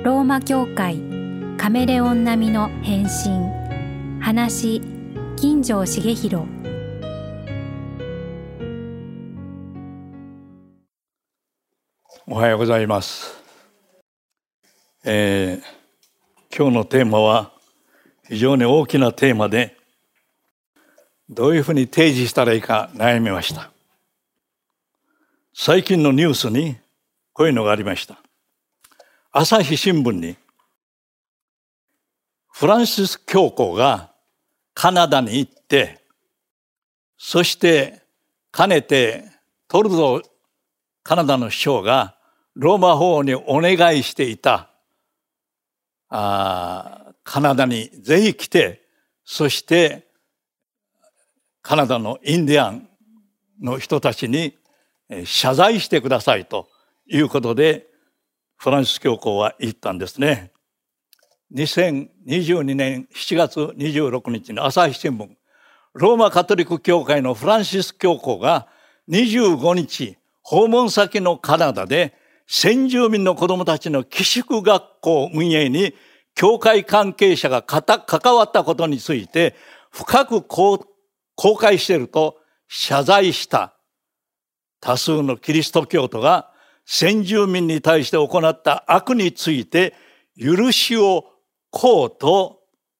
ローマ教会カメレオン並みの変身。話金城茂弘。 おはようございます。今日のテーマは非常に大きなテーマで、どういうふうに提示したらいいか悩みました。最近のニュースにこういうのがありました。朝日新聞にフランシス教皇がカナダに行って、そしてかねてトルドーカナダの首相がローマ法王にお願いしていたカナダにぜひ来て、そしてカナダのインディアンの人たちに謝罪してくださいということでフランシス教皇は言ったんですね。2022年7月26日の朝日新聞、ローマカトリック教会のフランシス教皇が25日訪問先のカナダで先住民の子どもたちの寄宿学校運営に教会関係者が関わったことについて深く後悔していると謝罪した。多数のキリスト教徒が先住民に対して行った悪について許しをこうと、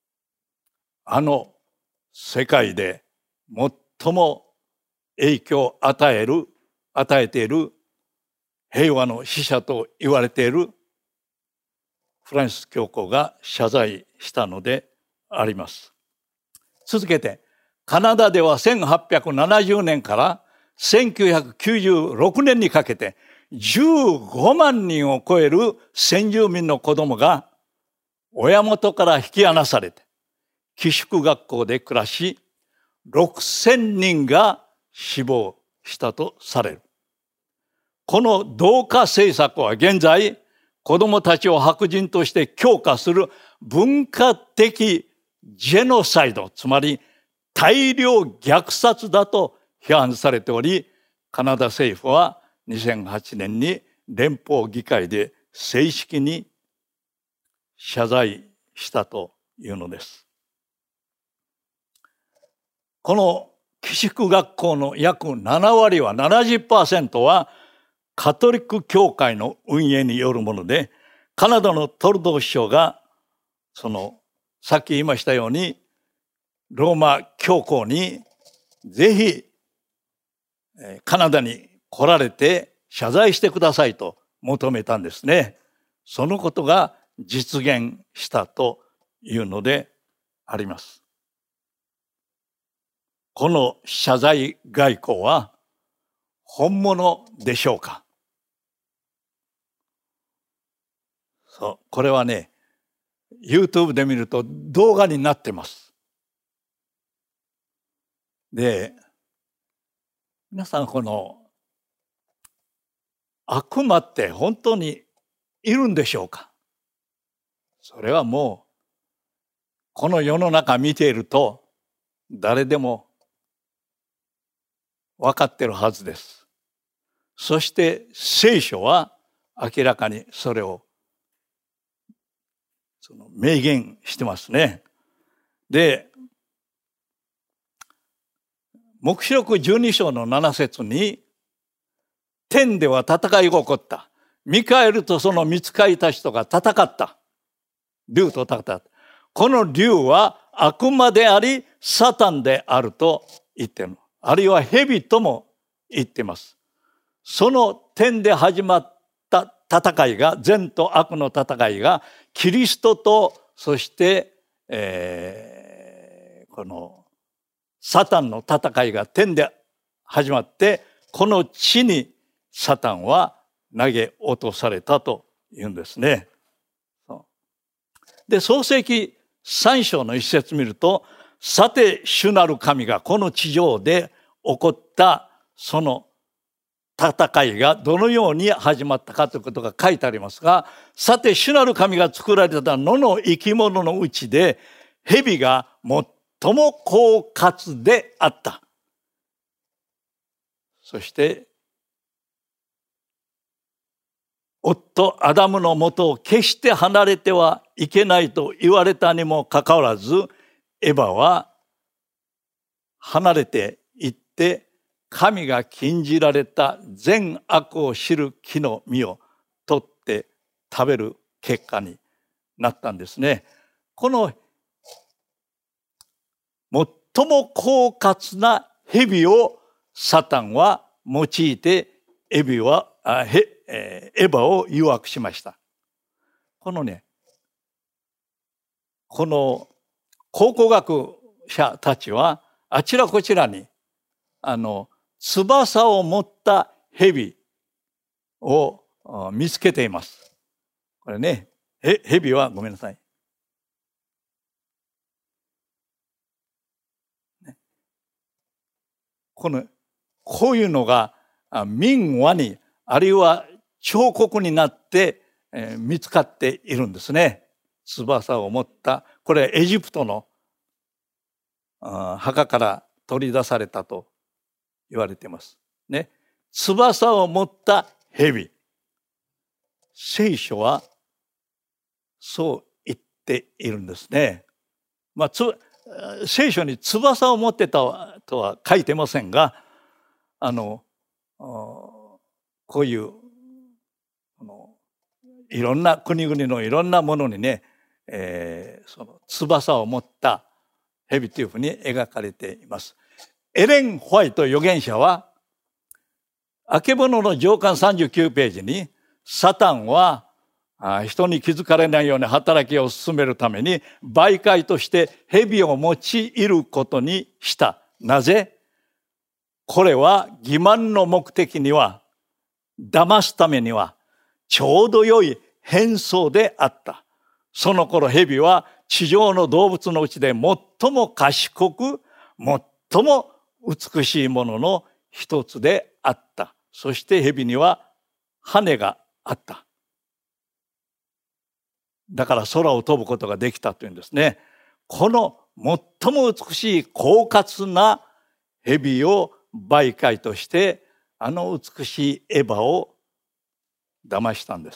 世界で最も影響を与えている平和の使者と言われているフランシス教皇が謝罪したのであります。続けて、カナダでは1870年から1996年にかけて15万人を超える先住民の子供が親元から引き離されて寄宿学校で暮らし、6000人が死亡したとされる。この同化政策は現在、子供たちを白人として強化する文化的ジェノサイド、つまり大量虐殺だと批判されており、カナダ政府は2008年に連邦議会で正式に謝罪したというのです。この寄宿学校の約7割は 70% はカトリック教会の運営によるもので、カナダのトルドー首相がさっき言いましたようにローマ教皇にぜひカナダに来られて謝罪してくださいと求めたんですね。そのことが実現したというのであります。この謝罪外交は本物でしょうか。これはね、YouTube で見ると動画になってます。で、皆さん、この悪魔って本当にいるんでしょうか。それはもうこの世の中見ていると誰でも分かってるはずです。そして聖書は明らかにそれを明言してますね。で、黙示録12章の7節に、天では戦いが起こった。ミカエルとその御使いたちとが戦った。竜と戦った。この竜は悪魔でありサタンであると言っている。あるいは蛇とも言っています。その天で始まった戦いが、善と悪の戦いがキリストと、そして、このサタンの戦いが天で始まって、この地にサタンは投げ落とされたというんですね。で、創世記3章の一節見ると、さて主なる神がこの地上で起こったその戦いがどのように始まったかということが書いてありますが、さて主なる神が作られた野の生き物のうちで蛇が最も狡猾であった。そして夫アダムのもとを決して離れてはいけないと言われたにもかかわらず、エバは離れていって神が禁じられた善悪を知る木の実を取って食べる結果になったんですね。この最も狡猾な蛇をサタンは用いてエバを誘惑しました。この考古学者たちはあちらこちらに翼を持った蛇を見つけています。これね、蛇はごめんなさい。こういうのが民話にあるいは彫刻になって見つかっているんですね。翼を持った、これエジプトの墓から取り出されたと言われていますね。翼を持った蛇。聖書はそう言っているんですね。聖書に翼を持ってたとは書いてませんが、こういういろんな国々のいろんなものにね、その翼を持った蛇というふうに描かれています。エレン・ホワイト預言者はあけぼのの上巻39ページに、サタンは人に気づかれないように働きを進めるために媒介として蛇を用いることにした。なぜ？これは欺瞞の目的には、騙すためにはちょうど良い変装であった。その頃蛇は地上の動物のうちで最も賢く、最も美しいものの一つであった。そして蛇には羽があった。だから空を飛ぶことができたというんですね。この最も美しい狡猾な蛇を媒介として美しいエバを騙したんです。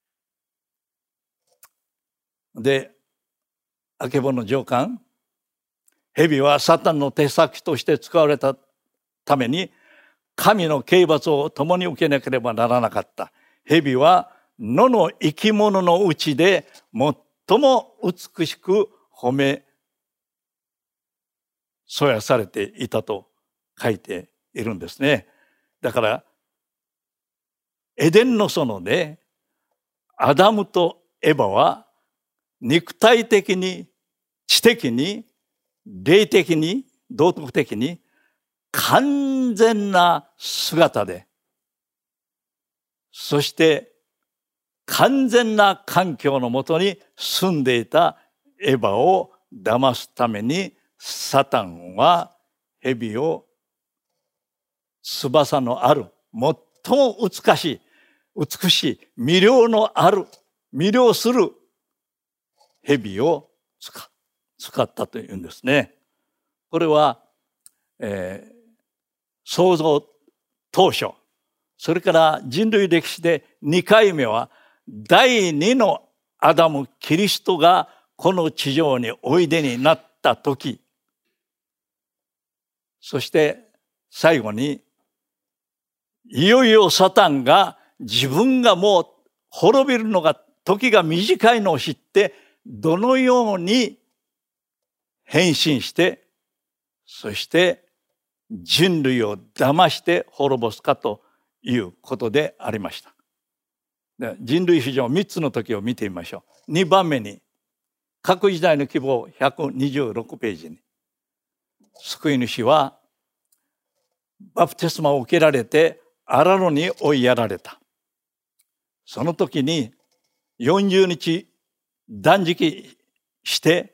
で、あけぼの上巻、蛇はサタンの手先として使われたために神の刑罰を共に受けなければならなかった。蛇は野の生き物のうちで最も美しく褒めそやされていたと書いているんですね。だからエデンの園でアダムとエバは肉体的に、知的に、霊的に、道徳的に完全な姿で、そして完全な環境のもとに住んでいたエバを騙すために、サタンは蛇を翼のある、最も美しい、魅了する蛇を使ったというんですね。これは、創造当初、それから人類歴史で2回目は第2のアダム・キリストがこの地上においでになった時、そして最後にいよいよサタンが自分がもう滅びるのが時が短いのを知って、どのように変身して、そして人類を騙して滅ぼすかということでありました。で、人類史上3つの時を見てみましょう。2番目に各時代の希望126ページに、救い主はバプテスマを受けられて荒野に追いやられた。その時に40日断食して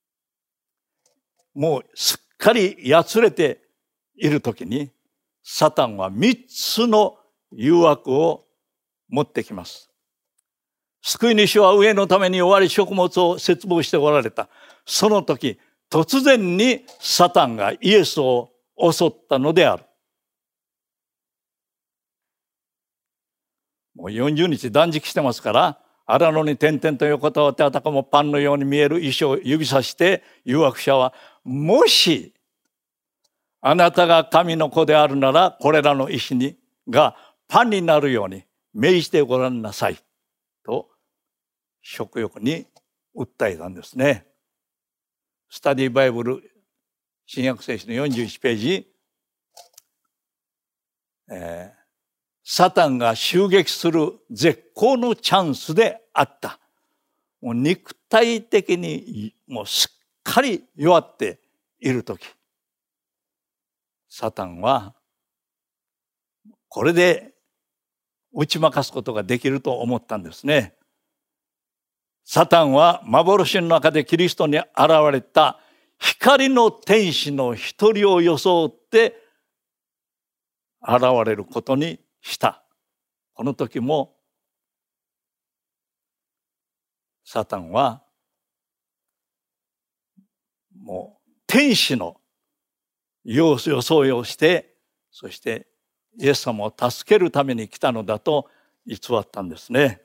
もうすっかりやつれている時に、サタンは3つの誘惑を持ってきます。救い主は飢えのために終わり食物を切望しておられた。その時突然にサタンがイエスを襲ったのである。 もう40日断食してますから、荒野に点々と横たわってあたかもパンのように見える石を指さして誘惑者は、もしあなたが神の子であるならこれらの石がパンになるように命じてごらんなさいと食欲に訴えたんですね。スタディバイブル新約聖書の41ページ、サタンが襲撃する絶好のチャンスであった。もう肉体的にもうすっかり弱っているとき、サタンはこれで打ち負かすことができると思ったんですね。サタンは幻の中でキリストに現れた光の天使の一人を装って現れることにした。この時もサタンはもう天使の装いをして、そしてイエス様を助けるために来たのだと偽ったんですね。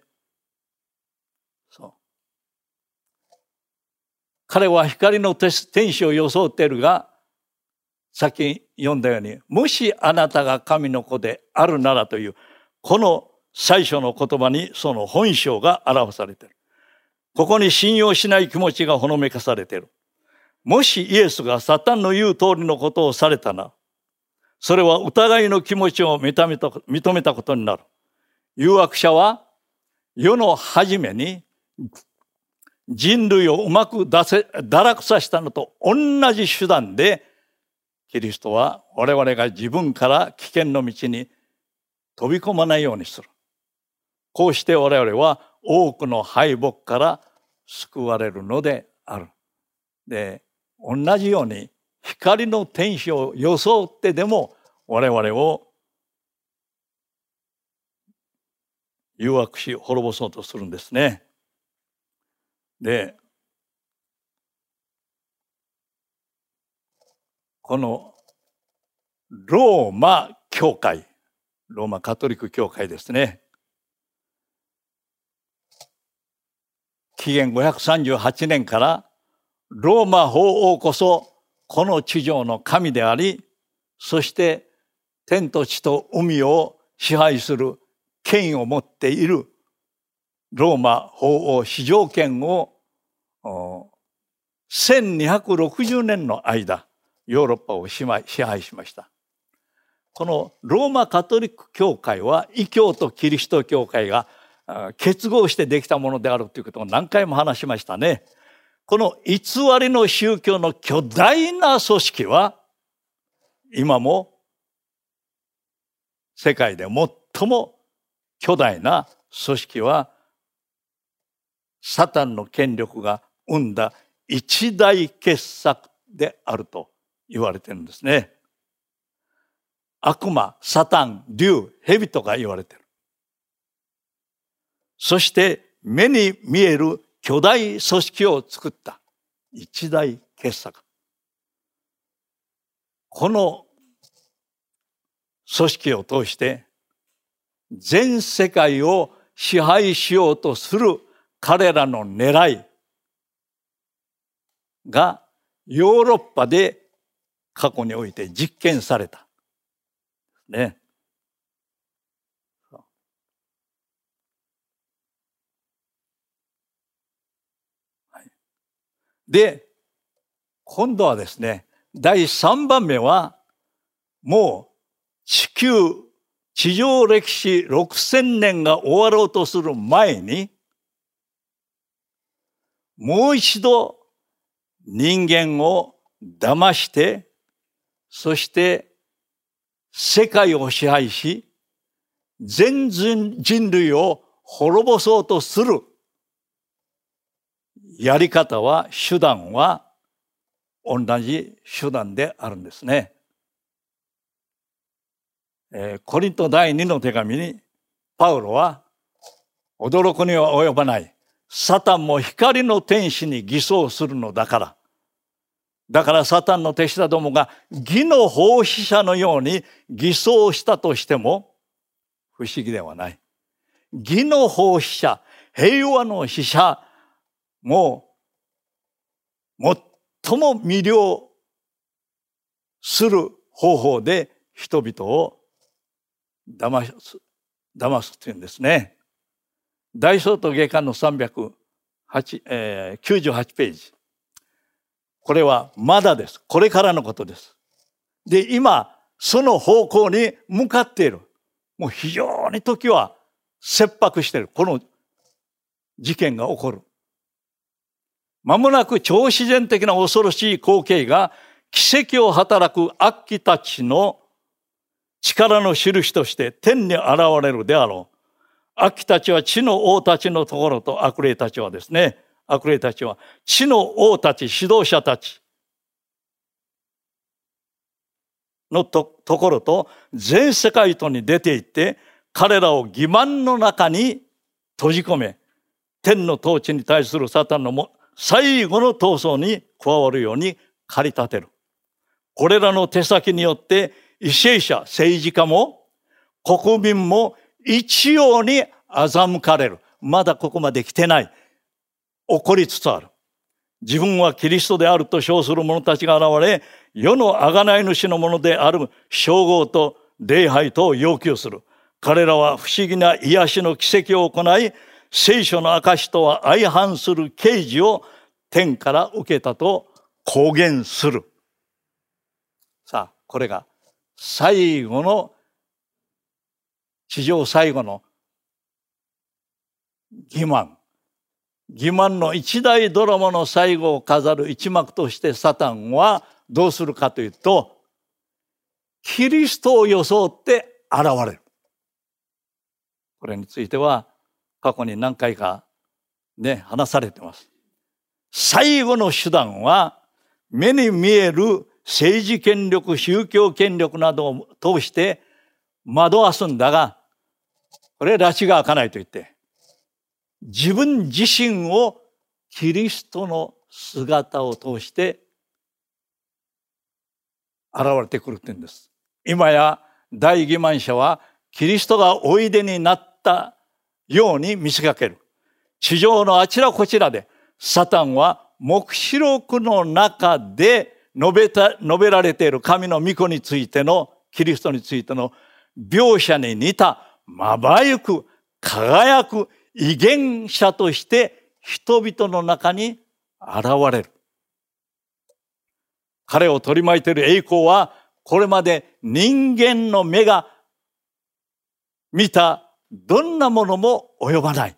彼は光の天使を装っているが、さっき読んだように、もしあなたが神の子であるならというこの最初の言葉にその本性が表されている。ここに信用しない気持ちがほのめかされている。もしイエスがサタンの言う通りのことをされたなら、それは疑いの気持ちを認めたことになる。誘惑者は世の初めに人類をうまく堕落させたのと同じ手段で、キリストは我々が自分から危険の道に飛び込まないようにする。こうして我々は多くの敗北から救われるのである。で、同じように光の天使を装ってでも我々を誘惑し滅ぼそうとするんですね。で、このローマ教会、ローマカトリック教会ですね。紀元538年からローマ法王こそこの地上の神であり、そして天と地と海を支配する権威を持っているローマ法王至上権を1260年の間ヨーロッパを支配しました。このローマカトリック教会は異教とキリスト教会が結合してできたものであるということを何回も話しましたね。この偽りの宗教の巨大な組織は今も世界で最も巨大な組織はサタンの権力が生んだ一大傑作であると言われてるんですね。悪魔、サタン、竜、蛇とか言われてる。そして目に見える巨大組織を作った一大傑作。この組織を通して全世界を支配しようとする彼らの狙いがヨーロッパで過去において実験された。ね。で、今度はですね、第3番目は、もう地上歴史6000年が終わろうとする前に、もう一度人間を騙して、そして世界を支配し、全人類を滅ぼそうとするやり方は、手段は同じ手段であるんですね。コリント第2の手紙にパウロは、驚くには及ばない。サタンも光の天使に偽装するのだから。だからサタンの手下どもが義の奉仕者のように偽装したとしても不思議ではない。 義の奉仕者、平和の使者も最も魅了する方法で人々を騙すというんですね。大総統下巻の398ページ。これはまだです。これからのことです。で、今、その方向に向かっている。もう非常に時は切迫している。この事件が起こる。まもなく超自然的な恐ろしい光景が奇跡を働く悪鬼たちの力の印として天に現れるであろう。悪鬼たちは地の王たちのところと、悪霊たちはですね、悪霊たちは地の王たち、指導者たちの ところと全世界とに出て行って、彼らを欺瞞の中に閉じ込め、天の統治に対するサタンの最後の闘争に加わるように駆り立てる。これらの手先によって為政者、政治家も国民も一様に欺かれる。まだここまで来てない。起こりつつある。自分はキリストであると称する者たちが現れ、世の贖い主のものである称号と礼拝とを要求する。彼らは不思議な癒しの奇跡を行い、聖書の証とは相反する啓示を天から受けたと公言する。さあ、これが最後の、地上最後の欺瞞の一大ドラマの最後を飾る一幕としてサタンはどうするかというと、キリストを装って現れる。これについては過去に何回かね、話されています。最後の手段は目に見える政治権力、宗教権力などを通して惑わすんだが、これ拉致が開かないと言って、自分自身をキリストの姿を通して現れてくるって言うんです。今や大欺瞞者はキリストがおいでになったように見せかける。地上のあちらこちらでサタンは黙示録の中で述べられている神の御子についての、キリストについての描写に似たまばゆく輝く異言者として人々の中に現れる。彼を取り巻いている栄光はこれまで人間の目が見たどんなものも及ばない。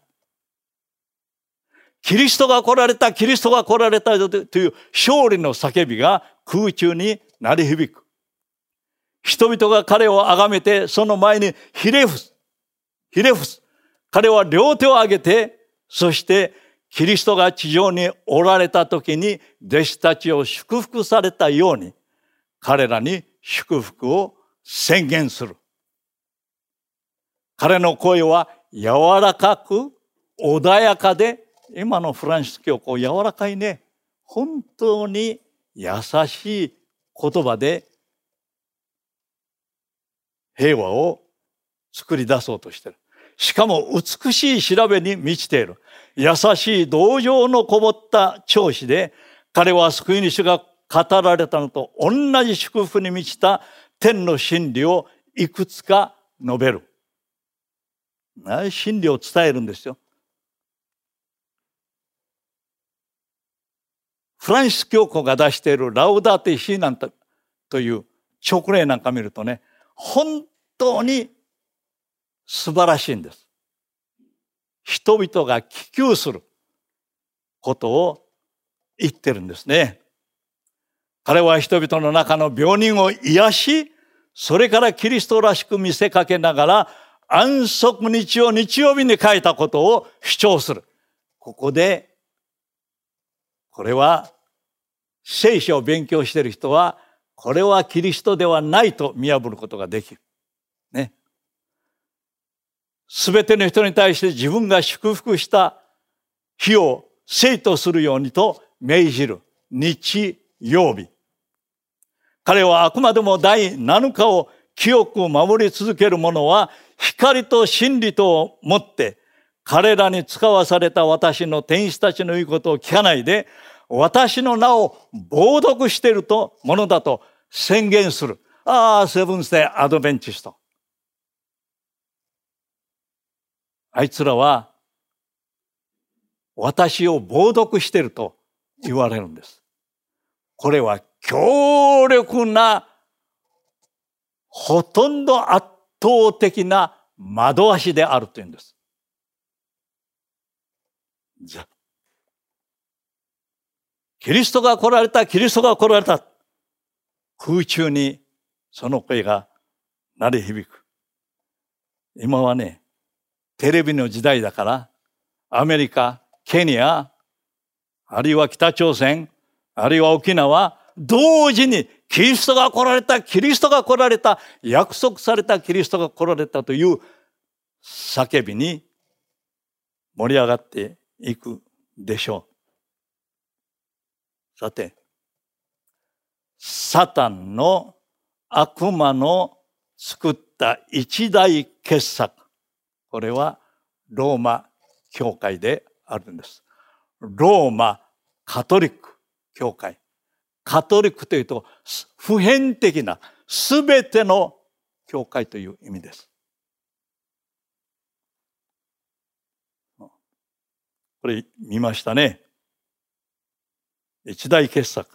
キリストが来られた、キリストが来られたという勝利の叫びが空中に鳴り響く。人々が彼を崇めて、その前にひれ伏す。彼は両手を上げて、そしてキリストが地上におられた時に弟子たちを祝福されたように、彼らに祝福を宣言する。彼の声は柔らかく穏やかで、今のフランシス教皇、柔らかいね、本当に優しい言葉で平和を作り出そうとしている。しかも美しい調べに満ちている。優しい同情のこもった調子で、彼は救い主が語られたのと同じ祝福に満ちた天の真理をいくつか述べる。真理を伝えるんですよ。フランシス教皇が出しているラウダーテ・シーナンという勅令なんか見るとね、本当に素晴らしいんです。人々が希求することを言ってるんですね。彼は人々の中の病人を癒し、それからキリストらしく見せかけながら安息日を日曜日に書いたことを主張する。ここで、これは聖書を勉強している人は、これはキリストではないと見破ることができる。ね。すべての人に対して自分が祝福した日を聖とするようにと命じる日曜日。彼はあくまでも第7日を清く守り続ける者は光と真理とをもって彼らに使わされた私の天使たちの言うことを聞かないで、私の名を冒涜しているものだと宣言する。セブンスデーアドベンチスト。あいつらは私を冒涜していると言われるんです。これは強力な、ほとんど圧倒的な惑わしであるというんです。じゃあ、キリストが来られた、キリストが来られた。空中にその声が鳴り響く。今はね、テレビの時代だから、アメリカ、ケニア、あるいは北朝鮮、あるいは沖縄、同時にキリストが来られた、キリストが来られた、約束されたキリストが来られたという叫びに盛り上がっていくでしょう。さて、サタンの悪魔の作った一大傑作、これはローマ教会であるんです。ローマカトリック教会。カトリックというと普遍的なすべての教会という意味です。これ見ましたね。一大傑作。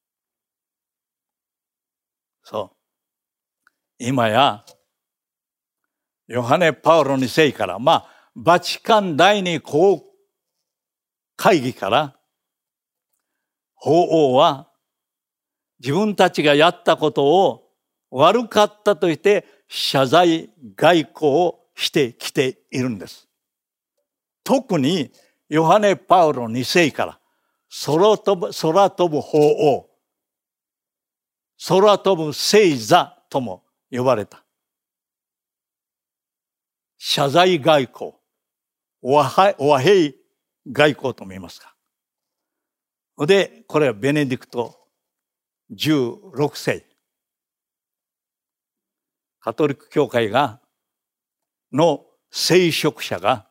そう。今やヨハネ・パウロ2世から、バチカン第二公会議から法王は自分たちがやったことを悪かったと言って謝罪外交をしてきているんです。特にヨハネ・パウロ2世から空飛ぶ法王、空飛ぶ聖座とも呼ばれた謝罪外交、和平外交とも言いますか。で、これはベネディクト16世。カトリック教会の聖職者が、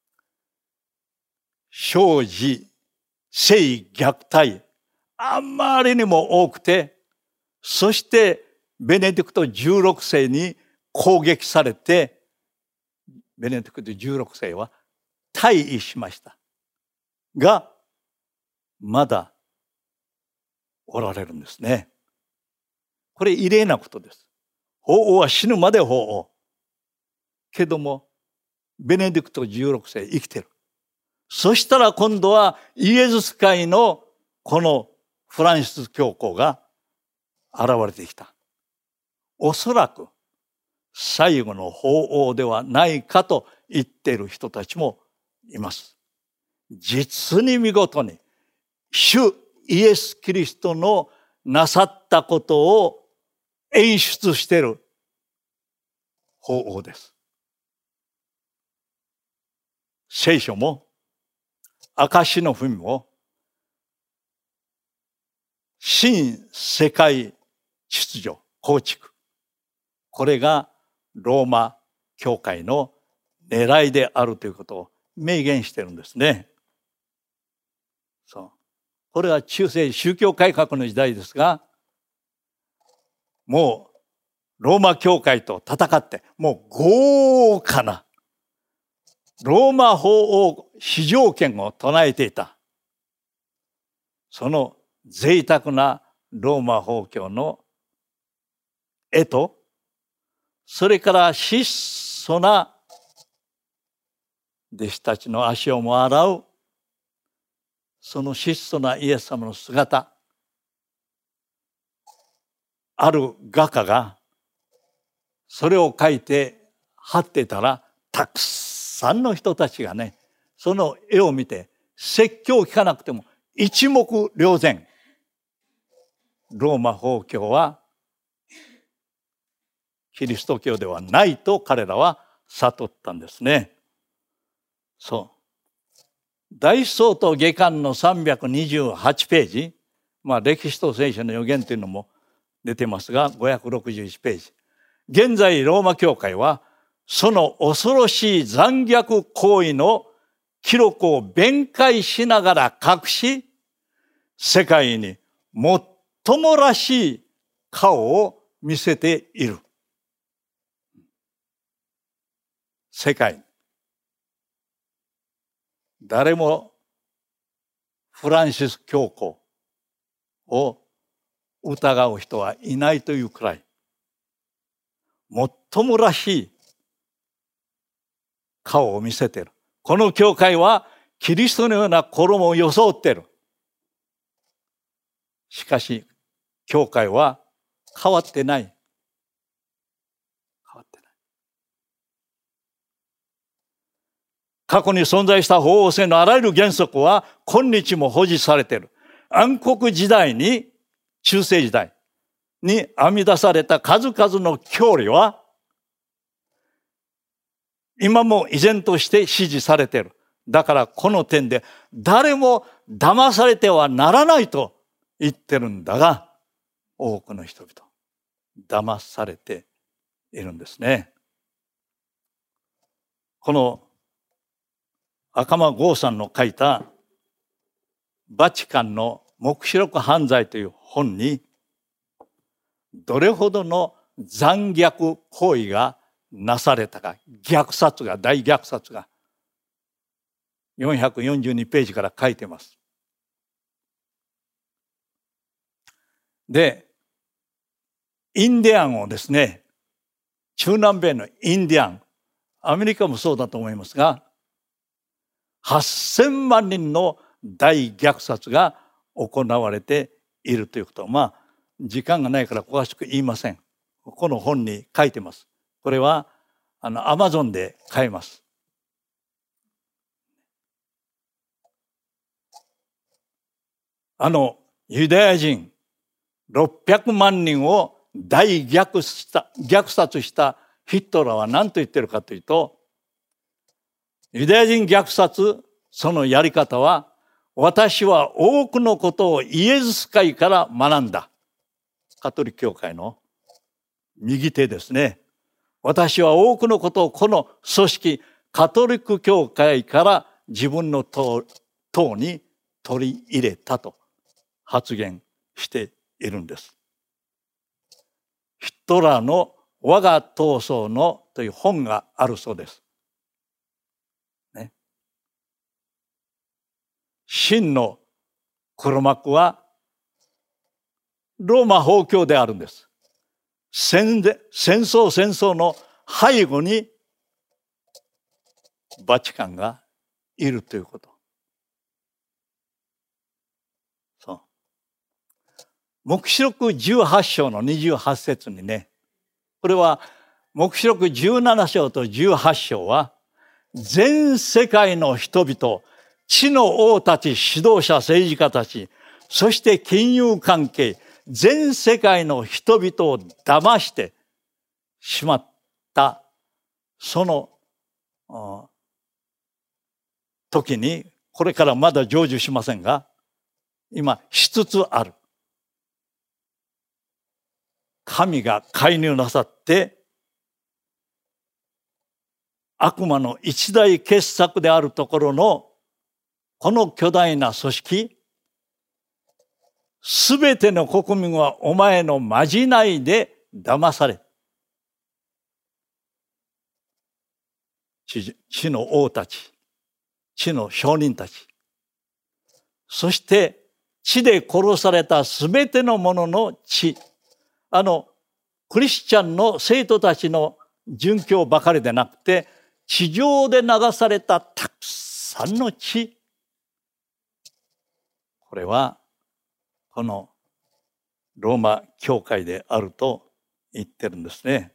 生児、性虐待、あまりにも多くて、そしてベネディクト16世に攻撃されて、ベネディクト16世は退位しました。が、まだおられるんですね。これ異例なことです。法王は死ぬまで法王。けども、ベネディクト16世生きてる。そしたら今度はイエズス会のこのフランシス教皇が現れてきた。おそらく最後の法王ではないかと言っている人たちもいます。実に見事に主イエス・キリストのなさったことを演出している法王です。聖書も証の文も新世界秩序構築、これがローマ教会の狙いであるということを明言しているんですね。そう。これは中世宗教改革の時代ですが、もうローマ教会と戦って、もう豪華なローマ法王至上権を唱えていた。その贅沢なローマ法教の絵と、それから質素な弟子たちの足をも洗う、その質素なイエス様の姿、ある画家がそれを描いて貼ってたら、たくさんの人たちがね、その絵を見て説教を聞かなくても一目瞭然、ローマ法教はキリスト教ではないと彼らは悟ったんですね。そう。大総統下巻の328ページ、歴史と聖書の予言というのも出てますが、561ページ。現在ローマ教会はその恐ろしい残虐行為の記録を弁解しながら隠し、世界に最もらしい顔を見せている。世界に。誰もフランシス教皇を疑う人はいないというくらい、最もらしい顔を見せている。この教会はキリストのような衣を装っている。しかし、教会は変わってない。変わってない。過去に存在した法王制のあらゆる原則は今日も保持されている。暗黒時代に、中世時代に編み出された数々の教理は、今も依然として支持されている。だからこの点で誰も騙されてはならないと言ってるんだが、多くの人々騙されているんですね。この赤間剛さんの書いたバチカンの黙示録犯罪という本に、どれほどの残虐行為がなされたか、虐殺が、大虐殺が442ページから書いてます。で、インディアンをですね、中南米のインディアン、アメリカもそうだと思いますが、8000万人の大虐殺が行われているということは、時間がないから詳しく言いません。この本に書いてます。これはアマゾンで買えます。ユダヤ人600万人を大虐殺したヒットラーは何と言ってるかというと、ユダヤ人虐殺、そのやり方は、私は多くのことをイエズス会から学んだ。カトリック教会の右手ですね。私は多くのことをこの組織、カトリック教会から自分の党に取り入れたと発言しているんです。ヒトラーの我が闘争のという本があるそうです。ね、真の黒幕はローマ法教であるんです。戦争の背後にバチカンがいるということ。そう。黙示録18章の28節にね、これは黙示録17章と18章は全世界の人々、地の王たち、指導者、政治家たち、そして金融関係、全世界の人々を騙してしまったその時に、これからまだ成就しませんが、今しつつある。神が介入なさって悪魔の一大傑作であるところのこの巨大な組織、すべての国民はお前のまじないで騙され、地の王たち、地の商人たち、そして地で殺されたすべてのものの地、クリスチャンの生徒たちの殉教ばかりでなくて、地上で流されたたくさんの血、これはこのローマ教会であると言ってるんですね。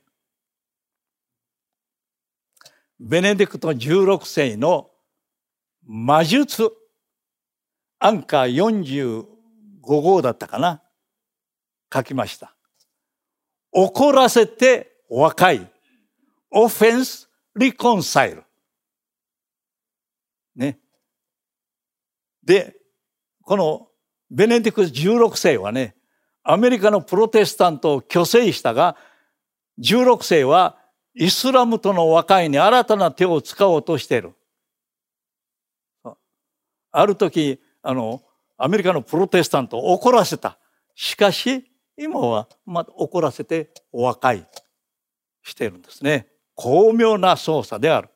ベネディクト16世の魔術、アンカー45号だったかな、書きました。怒らせて和解。オフェンス、リコンサイル。ね。で、このベネディクト16世はね、アメリカのプロテスタントを虚勢したが、16世はイスラムとの和解に新たな手を使おうとしている。ある時アメリカのプロテスタントを怒らせた。しかし今はまた怒らせて和解しているんですね。巧妙な操作である。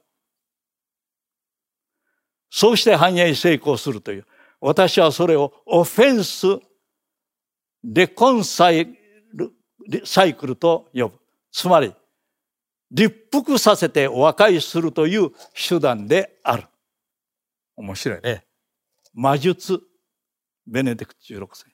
そうして繁栄成功するという。私はそれをオフェンスレコンサイクルと呼ぶ。つまり立腹させて和解するという手段である。面白いね。魔術、ベネディクト16世。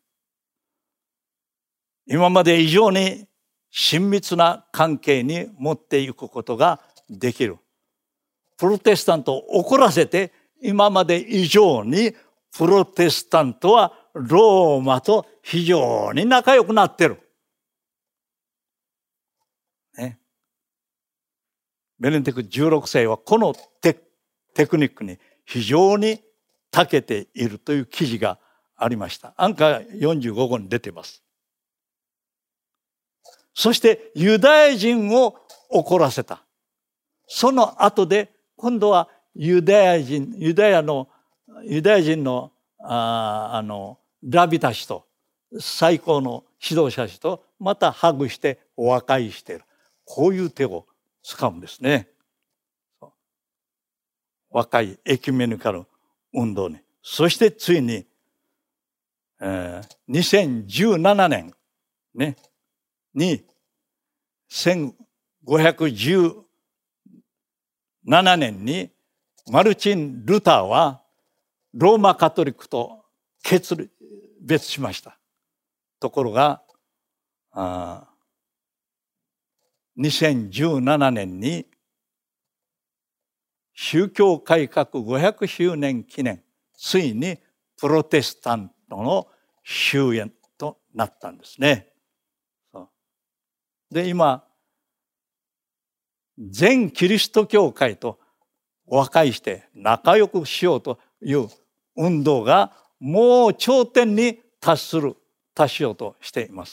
今まで以上に親密な関係に持っていくことができる。プロテスタントを怒らせて、今まで以上にプロテスタントはローマと非常に仲良くなってる。ね。ベネディクト16世はこのテクニックに非常に長けているという記事がありました。アンカー45号に出ています。そしてユダヤ人を怒らせた。その後で今度はユダヤ人のラビたちと最高の指導者たちとまたハグして和解している。こういう手を使うんですね。和解エキュメニカル運動に。そしてついに、2017年、ね、に1517年にマルチン・ルターはローマカトリックと決別しました。ところが2017年に宗教改革500周年記念、ついにプロテスタントの終焉となったんですね。で、今全キリスト教会と和解して仲良くしようという運動がもう頂点に達しようとしています。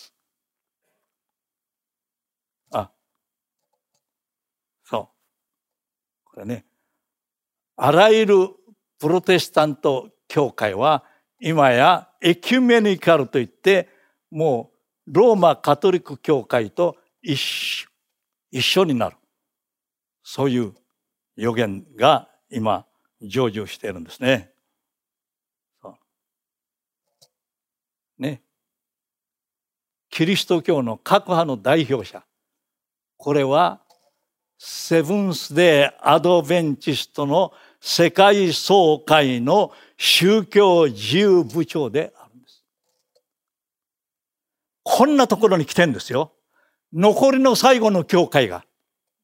これね、あらゆるプロテスタント教会は今やエキュメニカルといって、もうローマカトリック教会と一緒になる。そういう予言が今成就しているんですね。ね。キリスト教の各派の代表者。これはセブンスデーアドベンチストの世界総会の宗教自由部長であるんです。こんなところに来てんですよ。残りの最後の教会が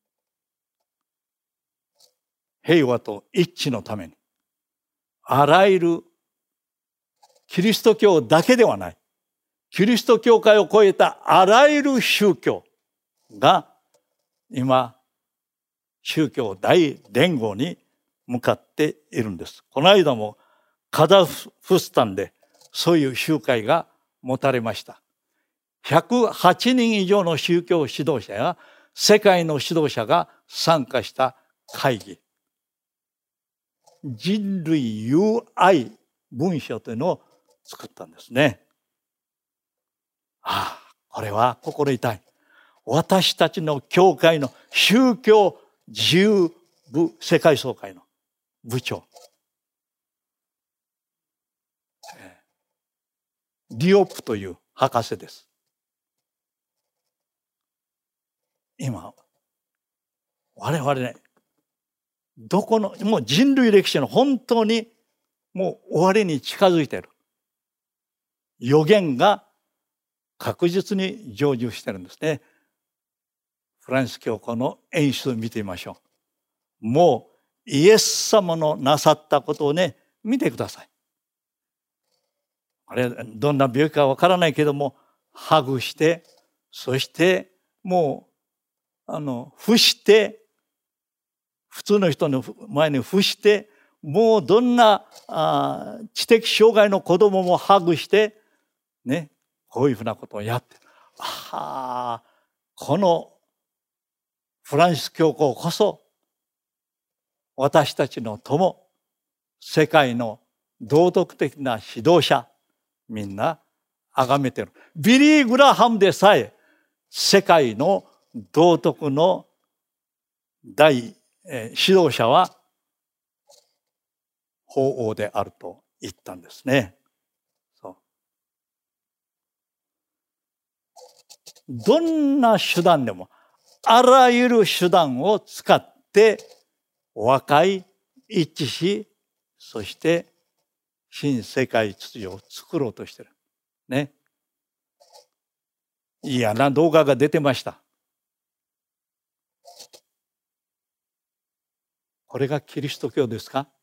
平和と一致のために、あらゆるキリスト教だけではない、キリスト教会を超えたあらゆる宗教が今宗教大連合に向かっているんです。この間もカザフスタンでそういう集会が持たれました。108人以上の宗教指導者や世界の指導者が参加した会議。人類友愛文書というのを作ったんですね。これは心痛い。私たちの教会の宗教自由部世界総会の部長、ディオプという博士です。今我々ね、どこのもう人類歴史の本当にもう終わりに近づいている予言が確実に成就しているんですね。フランス教皇の演出を見てみましょう。もうイエス様のなさったことをね、見てください。あれどんな病気かわからないけども、ハグして、そしてもう伏して、普通の人の前に伏して、もうどんな知的障害の子供もハグしてね、こういうふうなことをやって、このフランシス教皇こそ私たちの友、世界の道徳的な指導者、みんな崇めてる。ビリー・グラハムでさえ世界の道徳の指導者は法王であると言ったんですね。どんな手段でもあらゆる手段を使って和解、一致し、そして新世界秩序を作ろうとしてる。ね。嫌な動画が出てました。これがキリスト教ですか？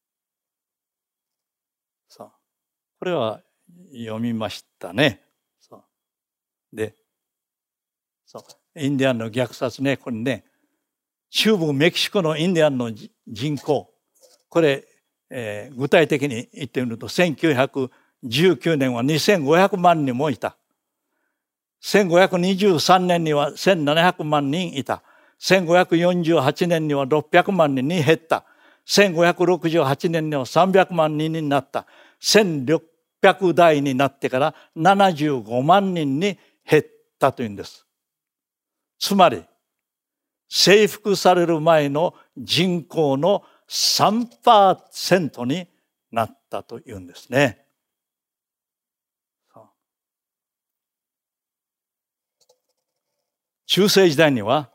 そう。これは読みましたね。そう。で、そう。インディアンの虐殺ね、これね、中部メキシコのインディアンの人口、これ、具体的に言ってみると、1919年は2500万人もいた。1523年には1700万人いた。1548年には600万人に減った。1568年には300万人になった。1600代になってから75万人に減ったというんです。つまり、征服される前の人口の 3% になったというんですね。中世時代には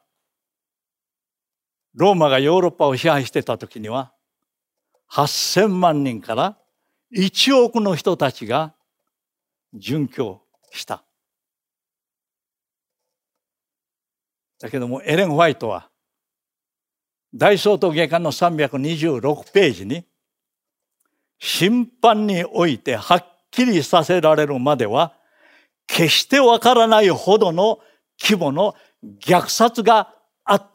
ローマがヨーロッパを支配してた時には8000万人から1億の人たちが殉教した。だけどもエレン・ホワイトは大総統下巻の326ページに審判においてはっきりさせられるまでは決してわからないほどの規模の虐殺があった。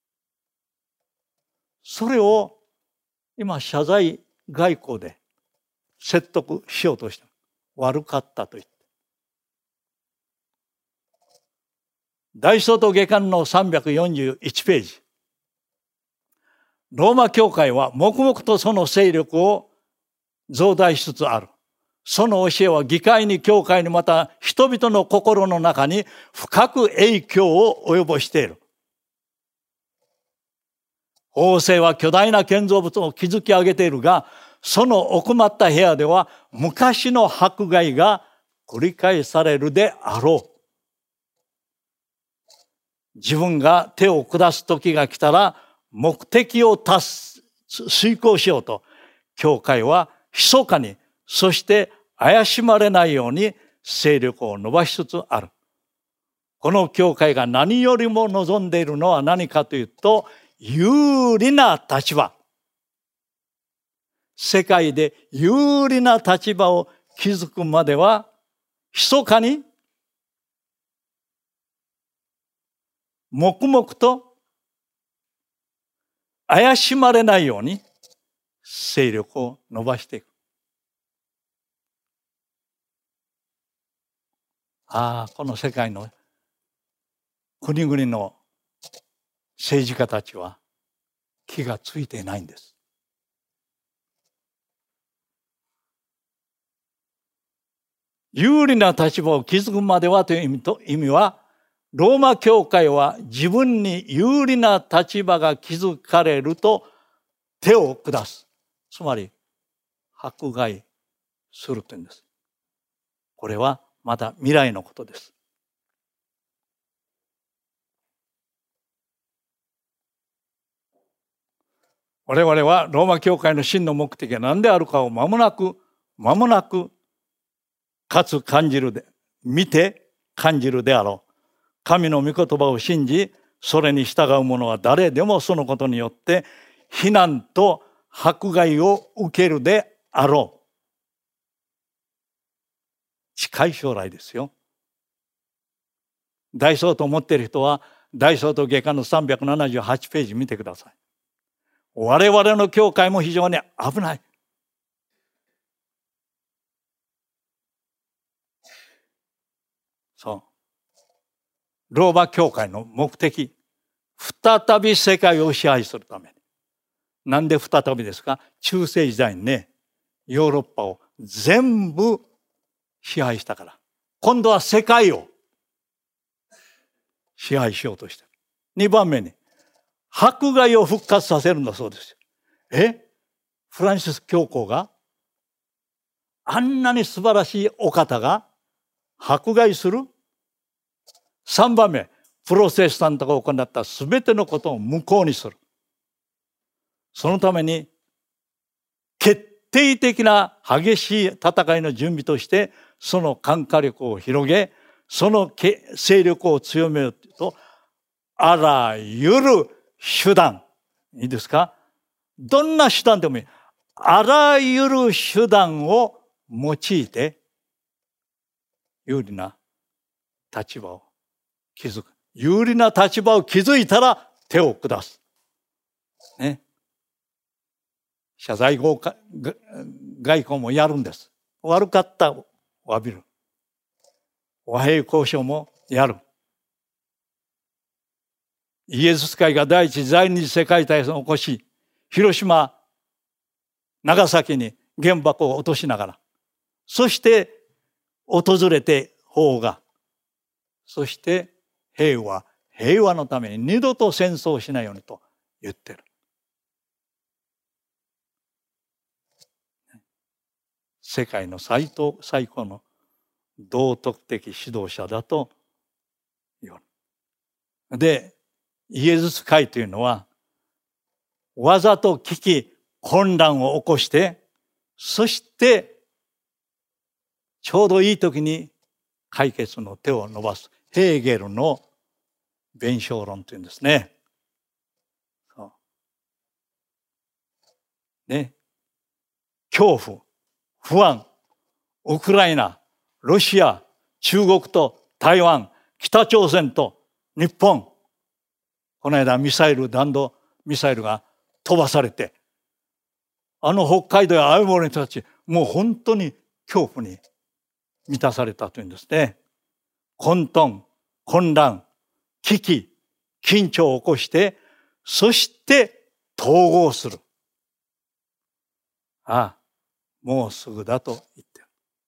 それを今謝罪外交で説得しようとした。悪かったと言って。大総統下巻の341ページ。ローマ教会は黙々とその勢力を増大しつつある。その教えは議会に教会にまた人々の心の中に深く影響を及ぼしている。王政は巨大な建造物を築き上げているが、その奥まった部屋では昔の迫害が繰り返されるであろう。自分が手を下す時が来たら目的を遂行しようと、教会は密かに、そして怪しまれないように勢力を伸ばしつつある。この教会が何よりも望んでいるのは何かというと、有利な立場。世界で有利な立場を築くまでは、密かに、黙々と、怪しまれないように勢力を伸ばしていく。この世界の国々の政治家たちは気がついていないんです。有利な立場を築くまではという意味は、ローマ教会は自分に有利な立場が築かれると手を下す。つまり、迫害するというんです。これはまだ未来のことです。我々はローマ教会の真の目的が何であるかを間もなくかつ見て感じるであろう。神の御言葉を信じ、それに従う者は誰でもそのことによって非難と迫害を受けるであろう。近い将来ですよ。大総統を持っている人は大総統下巻の378ページ見てください。我々の教会も非常に危ない。そう。ローマ教会の目的、 再び世界を支配するために。なんで再びですか？中世時代にね、ヨーロッパを全部支配したから。今度は世界を支配しようとしてる。2番目に、迫害を復活させるんだそうですよ。フランシス教皇があんなに素晴らしいお方が迫害する。3番目、プロテスタントが行ったすべてのことを無効にする。そのために決定的な激しい戦いの準備としてその感化力を広げ、その勢力を強めようと、あらゆる手段、いいですか？どんな手段でもいい。あらゆる手段を用いて有利な立場を築く。有利な立場を築いたら手を下す。ね。謝罪外交もやるんです。悪かったを詫びる。和平交渉もやる。イエズス会が第一次第二次世界大戦を起こし、広島、長崎に原爆を落としながら、そして訪れて法が、そして平和のために二度と戦争をしないようにと言ってる。世界の最高の道徳的指導者だと言われる。で、イエズス会というのはわざと危機混乱を起こして、そしてちょうどいい時に解決の手を伸ばす。ヘーゲルの弁証論というんですね。ね、恐怖、不安、ウクライナ、ロシア、中国と台湾、北朝鮮と日本。この間弾道ミサイルが飛ばされて、北海道や青森の人たち、もう本当に恐怖に満たされたというんですね。混沌、混乱、危機、緊張を起こして、そして統合する。もうすぐだと言ってる。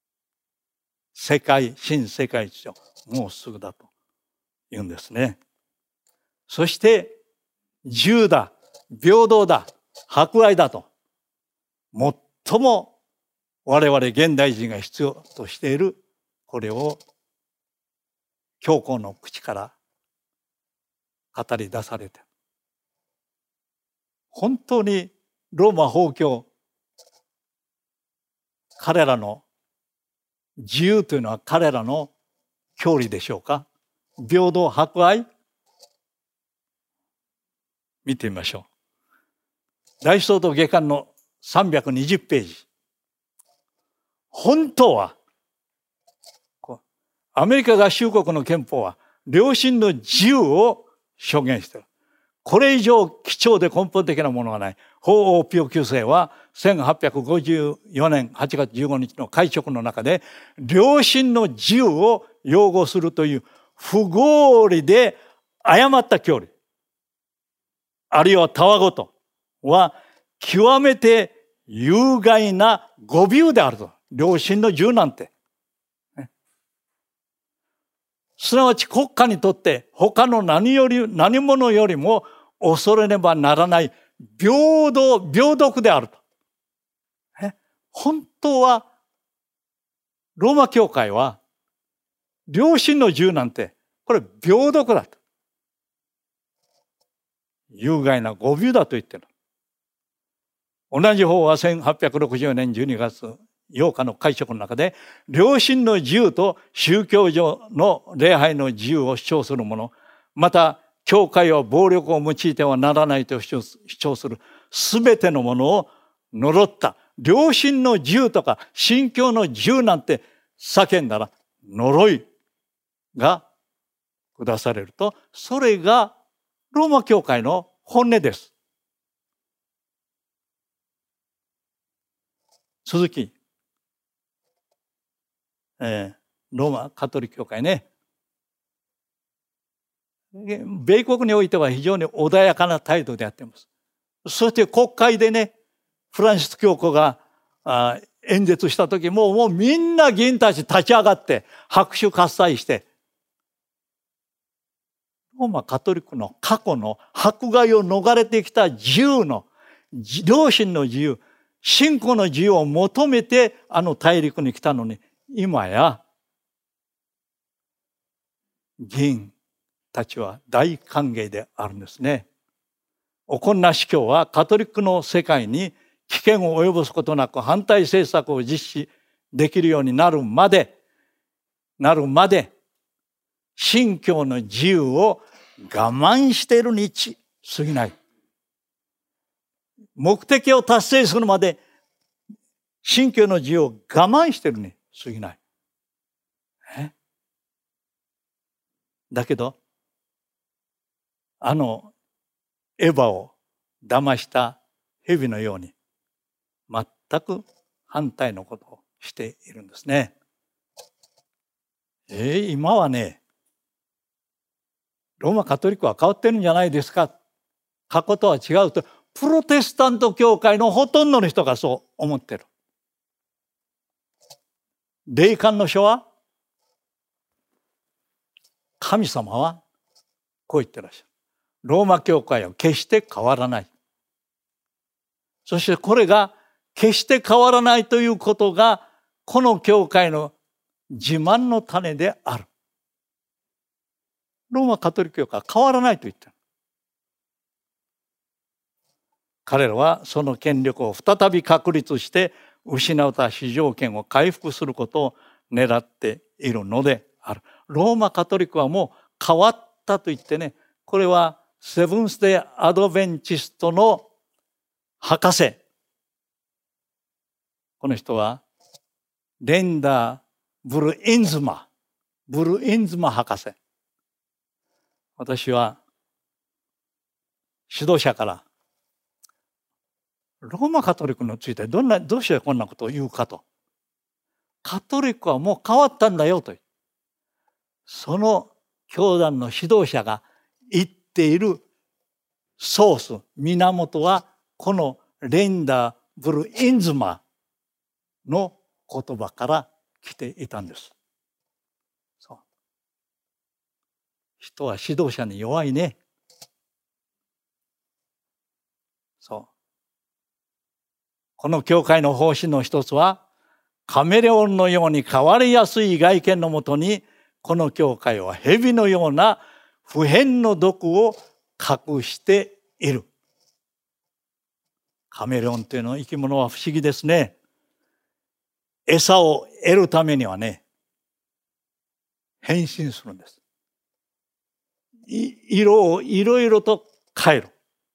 新世界秩序、もうすぐだと言うんですね。そして、自由だ、平等だ、博愛だと、最も我々現代人が必要としている、これを教皇の口から語り出されて、本当にローマ法教、彼らの自由というのは彼らの教理でしょうか？平等、博愛？見てみましょう。大聖堂下巻の320ページ。本当はアメリカ合衆国の憲法は良心の自由を表現している。これ以上貴重で根本的なものはない。法王ピオ9世は1854年8月15日の会勅の中で良心の自由を擁護するという不合理で誤った教理、あるいはたわごとは極めて有害な誤謬であると。良心の自由なんて。すなわち国家にとって他の何者よりも恐れねばならない平等であると。本当はローマ教会は良心の自由なんてこれ平等だと。有害な誤謬だと言ってる。同じ法は1860年12月8日の会勅の中で良心の自由と宗教上の礼拝の自由を主張する者、また教会は暴力を用いてはならないと主張するすべてのものを呪った。良心の自由とか信教の自由なんて叫んだら呪いが下されると、それがローマ教会の本音です。続き、ローマカトリック教会ね、 米国においては非常に穏やかな態度でやっています。そして国会でね、フランシス教皇が演説した時もうみんな議員たち立ち上がって拍手喝采して、ローマカトリックの過去の迫害を逃れてきた自由の、良心の自由、信仰の自由を求めて大陸に来たのに、今や議員たちは大歓迎であるんですね。オコンナ司教はカトリックの世界に危険を及ぼすことなく反対政策を実施できるようになるまで信教の自由を我慢しているに過ぎない。目的を達成するまで信教の自由を我慢しているに過ぎない。だけどエヴァを騙した蛇のように全く反対のことをしているんですね。今はね、ローマカトリックは変わってるんじゃないですか。過去とは違うと、プロテスタント教会のほとんどの人がそう思ってる。霊感の書は、神様はこう言ってらっしゃる。ローマ教会は決して変わらない。そしてこれが決して変わらないということが、この教会の自慢の種である。ローマカトリック教会は変わらないと言ってる。彼らはその権力を再び確立して失った市場権を回復することを狙っているのである。ローマカトリックはもう変わったと言ってね、これはセブンスデーアドベンチストの博士。この人はレンダー・ブルインズマ博士。私は指導者からローマカトリックについてどうしてこんなことを言うかと。カトリックはもう変わったんだよと。その教団の指導者が言っているソース、源はこのレンダー・ブルインズマの言葉から来ていたんです。そう。人は指導者に弱いね。そう。この教会の方針の一つは、カメレオンのように変わりやすい外見のもとに、この教会は蛇のような不変の毒を隠している。カメレオンというのは生き物は不思議ですね。餌を得るためにはね、変身するんです。色をいろいろと変える。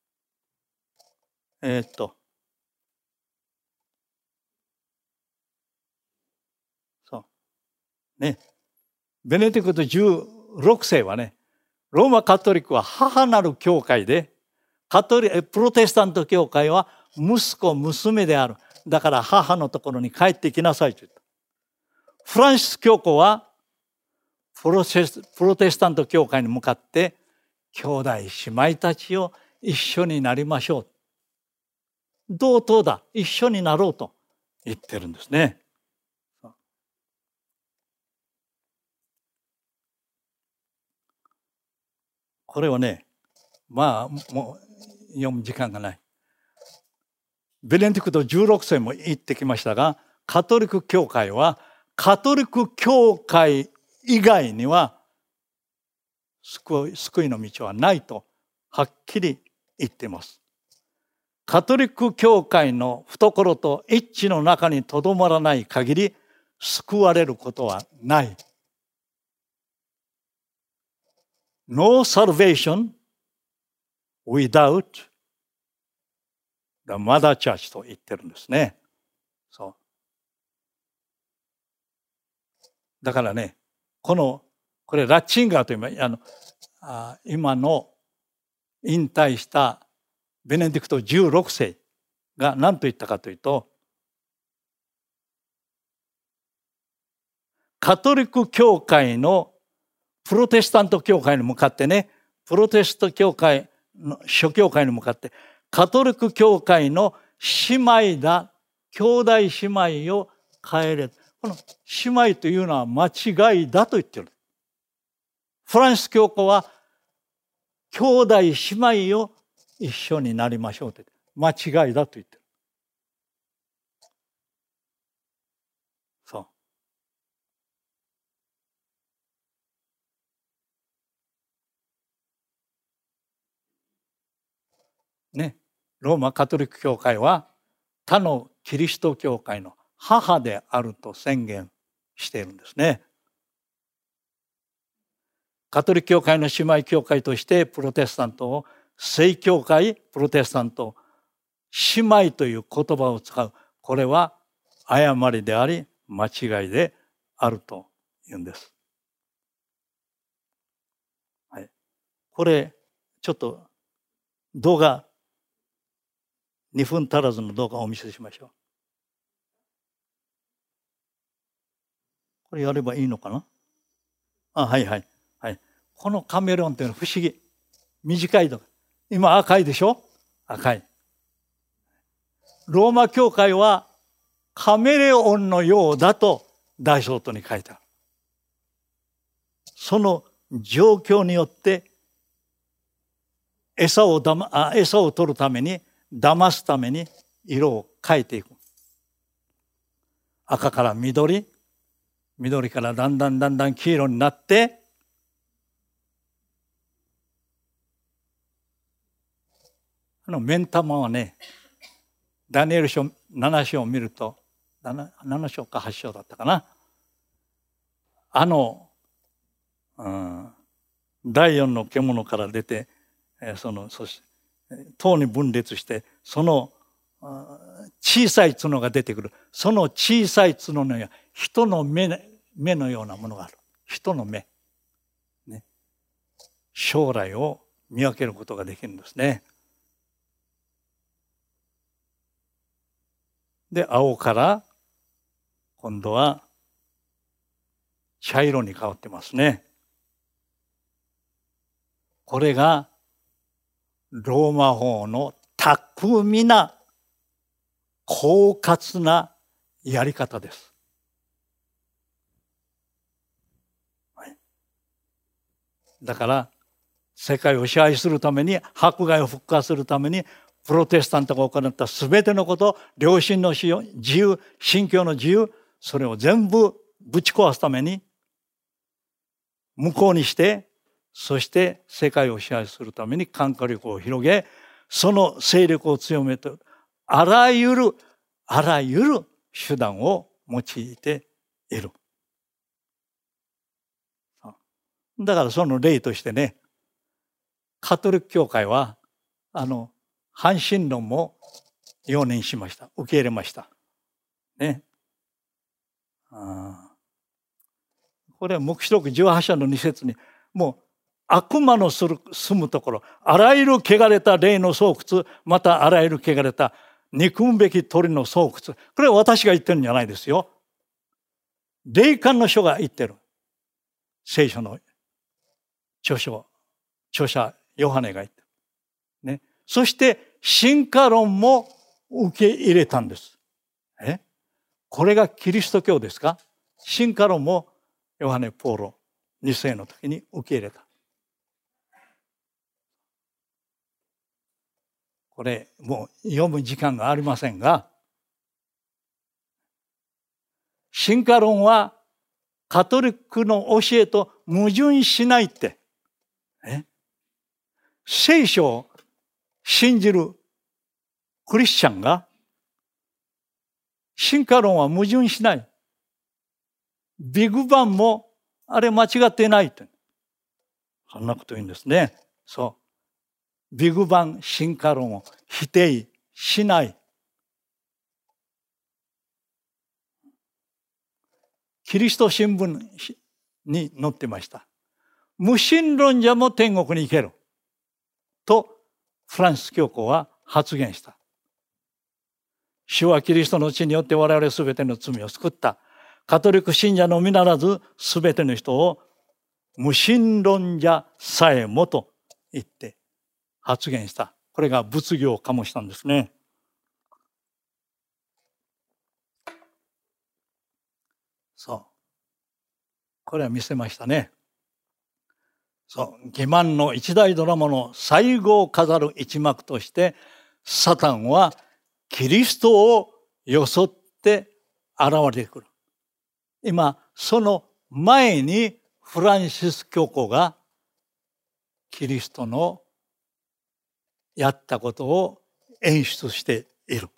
ね、ベネディクト16世はね、ローマカトリックは母なる教会で、プロテスタント教会は息子娘である。だから母のところに帰ってきなさいと言った。フランシス教皇はプロテスタント教会に向かって兄弟姉妹たちを一緒になりましょう。同等だ、一緒になろうと言ってるんですね。これをね、もう読む時間がない。ベネディクト16世も言ってきましたが、カトリック教会はカトリック教会以外には救いの道はないとはっきり言っています。カトリック教会の懐と一致の中にとどまらない限り救われることはない。No salvation without the mother church と言ってるんですね。そう。だからね、これラッチンガーという今の引退したベネディクト16世が何と言ったかというと、カトリック教会のプロテスタント教会に向かってね、 プロテスト教会の諸教会に向かってカトリック教会の姉妹だ、兄弟姉妹を帰れ。この姉妹というのは間違いだと言ってる。フランス教皇は兄弟姉妹を一緒になりましょうって間違いだと言ってる。そう。ね、ローマカトリック教会は他のキリスト教会の母であると宣言しているんですね。カトリック教会の姉妹教会としてプロテスタントを正教会、プロテスタント、姉妹という言葉を使う。これは誤りであり間違いであるというんです。はい、これちょっと動画2分足らずの動画をお見せしましょう。これやればいいのかな。はいはいはい。このカメレオンっていうのは不思議。短いとか。今赤いでしょ。赤い。ローマ教会はカメレオンのようだと大聖堂に書いてある。その状況によって餌を取るために、騙すために色を変えていく。赤から緑、緑からだんだん黄色になって、目ん玉はね、ダニエル書7章を見ると、7章か8章だったかな。第4の獣から出て、そして塔に分裂して、その小さい角が出てくる。その小さい角の人の目のようなものがある。人の目、ね、将来を見分けることができるんですね。で、青から今度は茶色に変わってますね。これがローマ法の巧みな狡猾なやり方です。はい、だから世界を支配するために、迫害を復活するために、プロテスタントが行ったすべてのこと、良心の自由、信教の自由、それを全部ぶち壊すために無効にして、そして世界を支配するために感化力を広げ、その勢力を強めて、あらゆる手段を用いている。だからその例としてね、カトリック教会は半神論も容認しました。受け入れました。ね。これは黙示録18章の2節に、もう悪魔の住むところ、あらゆる汚れた霊の巣窟、またあらゆる汚れた憎むべき鳥の巣窟。これは私が言ってるんじゃないですよ。霊感の書が言ってる。聖書の著者ヨハネが言ってる。ね。そして進化論も受け入れたんです。これがキリスト教ですか？進化論もヨハネ・ポーロ2世の時に受け入れた。これもう読む時間がありませんが、進化論はカトリックの教えと矛盾しないって。聖書を信じるクリスチャンが進化論は矛盾しない。ビッグバンもあれ間違っていないって。そんなこと言うんですね。そう。ビッグバン進化論を否定しない。キリスト新聞に載ってました。無神論者も天国に行ける。とフランス教皇は発言した。主はキリストの血によって我々すべての罪を救った。カトリック信者のみならずすべての人を無神論者さえもと言って発言した。これが物議を醸したんですね。そう。これは見せましたね。そう。欺瞞の一大ドラマの最後を飾る一幕として、サタンはキリストを装って現れてくる。今、その前にフランシス教皇がキリストのやったことを演出している。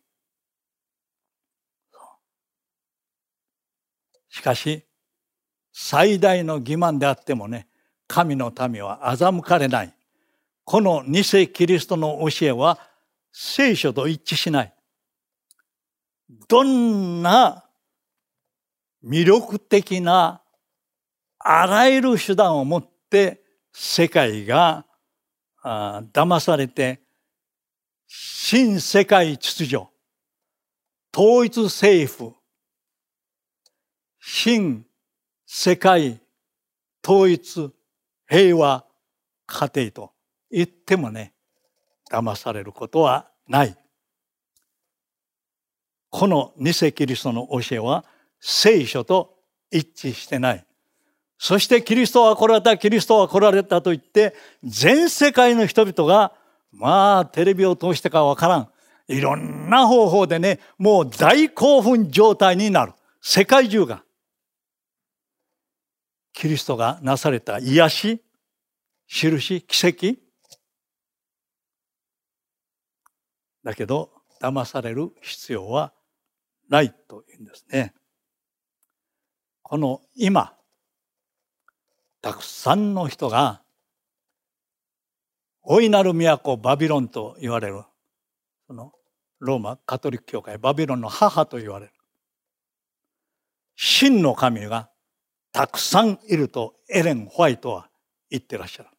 しかし、最大の欺瞞であってもね、神の民は欺かれない。この偽キリストの教えは聖書と一致しない。どんな魅力的なあらゆる手段をもって世界が騙されて、新世界秩序、統一政府、新世界統一平和家庭と言ってもね、騙されることはない。この偽キリストの教えは聖書と一致してない。そしてキリストは来られた、キリストは来られたと言って、全世界の人々が、テレビを通してかわからん。いろんな方法でね、もう大興奮状態になる。世界中が。キリストがなされた癒し、印、奇跡。だけど、騙される必要はないというんですね。この今、たくさんの人が、大いなる都バビロンと言われる、そのローマカトリック教会、バビロンの母と言われる。真の神がたくさんいるとエレン・ホワイトは言ってらっしゃる。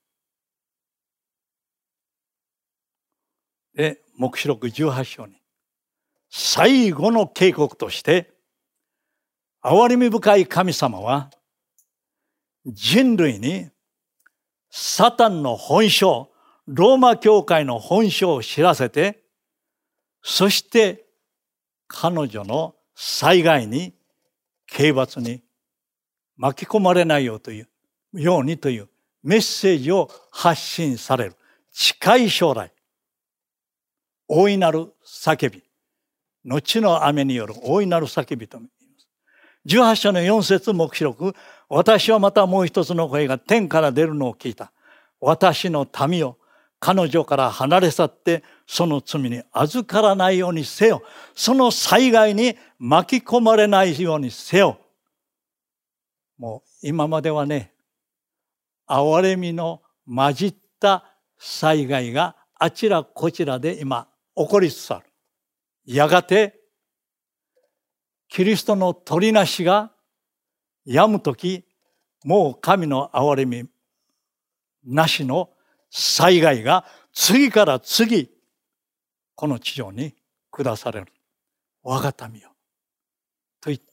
で、黙示録18章に、最後の警告として、憐れみ深い神様は、人類にサタンの本性、ローマ教会の本性を知らせて、そして彼女の災害に、刑罰に巻き込まれないようにというメッセージを発信される。近い将来、大いなる叫び、後の雨による大いなる叫びと言います。18章の4節黙示録、私はまたもう一つの声が天から出るのを聞いた。私の民よ、彼女から離れ去ってその罪に預からないようにせよ。その災害に巻き込まれないようにせよ。もう今まではね、憐れみの混じった災害があちらこちらで今起こりつつある。やがてキリストの取りなしが止むとき、もう神の憐れみなしの災害が次から次、この地上に下される。我が民よ。と言って、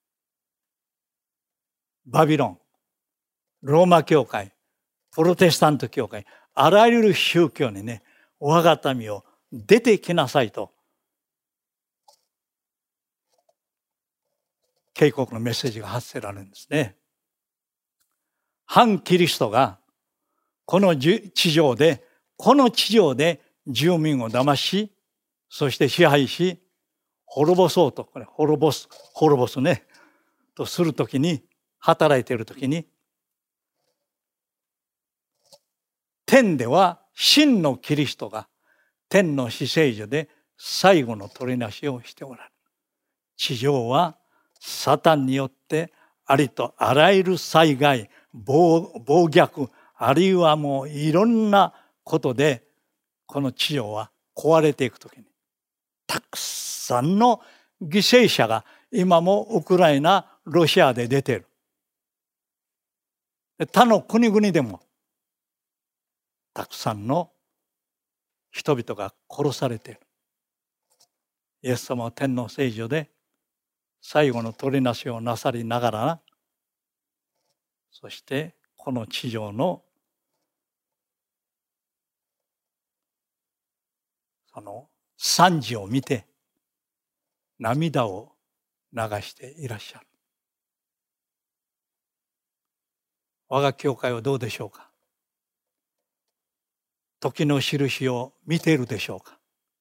バビロン、ローマ教会、プロテスタント教会、あらゆる宗教にね、我が民よ、出てきなさいと、警告のメッセージが発せられるんですね。反キリストが、この地上で住民を騙し、そして支配し、滅ぼそうと、これ滅ぼすね、とするときに、働いているときに、天では真のキリストが天の至聖所で最後の取りなしをしておられる。地上はサタンによってありとあらゆる災害、暴虐、あるいはもういろんなことでこの地上は壊れていくときに、たくさんの犠牲者が今もウクライナ、ロシアで出ている。他の国々でもたくさんの人々が殺されている。イエス様は天の聖所で最後の取りなしをなさりながら、そしてこの地上のその惨事を見て涙を流していらっしゃる。我が教会はどうでしょうか。時の印を見ているでしょうか。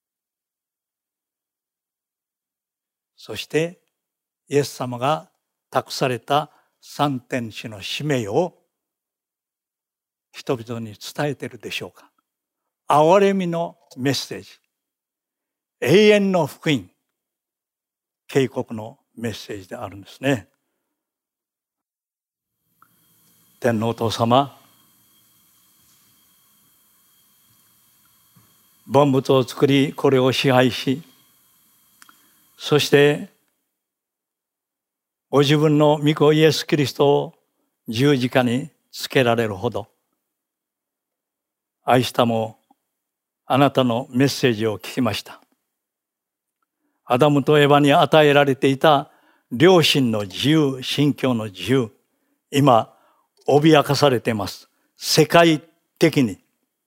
そしてイエス様が託された三天使の使命を人々に伝えているでしょうか。憐れみのメッセージ、永遠の福音、警告のメッセージであるんですね。天皇お父様、万物を作りこれを支配し、そしてご自分の御子イエス・キリストを十字架につけられるほど愛したもあなたのメッセージを聞きました。アダムとエバに与えられていた良心の自由、信教の自由、今脅かされています。世界的に。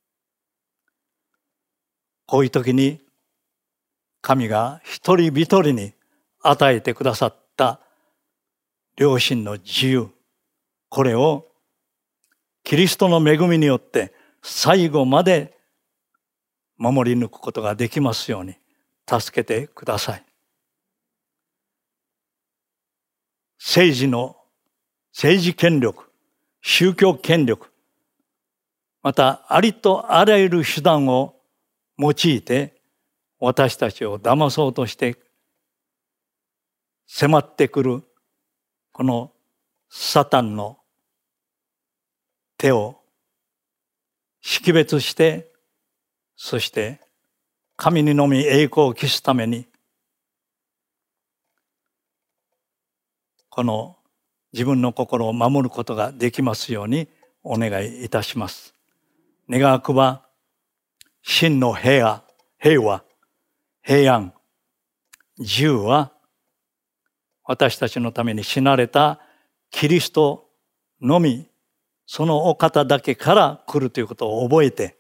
こういう時に神が一人一人に与えてくださった良心の自由、これをキリストの恵みによって最後まで守り抜くことができますように助けてください。政治権力、宗教権力、またありとあらゆる手段を用いて私たちを騙そうとして迫ってくるこのサタンの手を識別して、そして神にのみ栄光を期すためにこの自分の心を守ることができますようにお願いいたします。願わくば真の平和、平安、自由は私たちのために死なれたキリストのみ、そのお方だけから来るということを覚えて、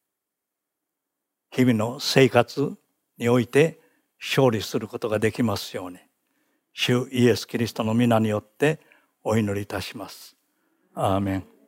日々の生活において勝利することができますように、主イエス・キリストの皆によってお祈りいたします。アーメン。